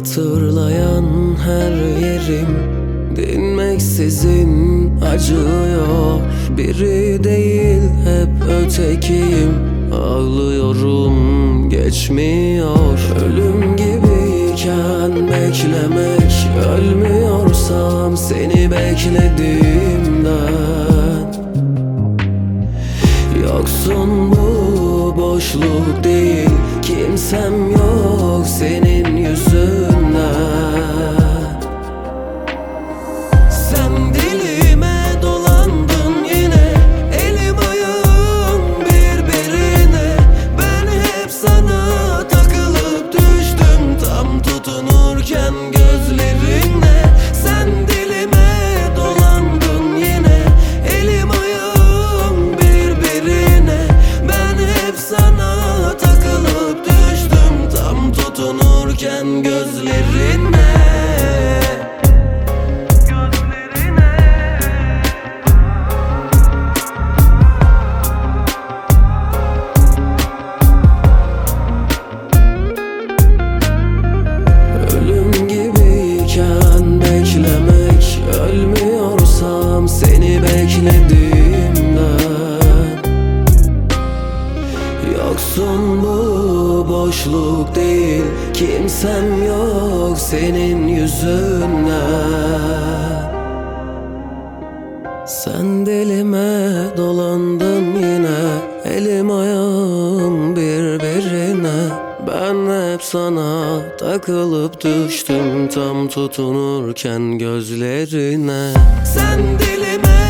hatırlayan her yerim dinmeksizin acıyor. Biri değil hep ötekiyim, ağlıyorum geçmiyor. Ölüm gibiyken beklemek, ölmüyorsam seni beklediğimden. Yoksun bu boşluk değil, kimsem yok senin yüzünden. Sen dilime dolandın yine, elim ayağım birbirine. Ben hep sana takılıp düştüm, tam tutunurken gözlerine. Sen dilime dolandın yine, elim ayağım birbirine. Ben hep sana takılıp düştüm, tam tutunurken gözlerine. Beklemek, ölmüyorsam seni beklediğimden. Yoksun bu boşluk değil, kimsem yok senin yüzünden. Sen dilime dolandın yine, elim ayağım birbirine. Ben hep sana takılıp düştüm, tam tutunurken gözlerine. Sen dilime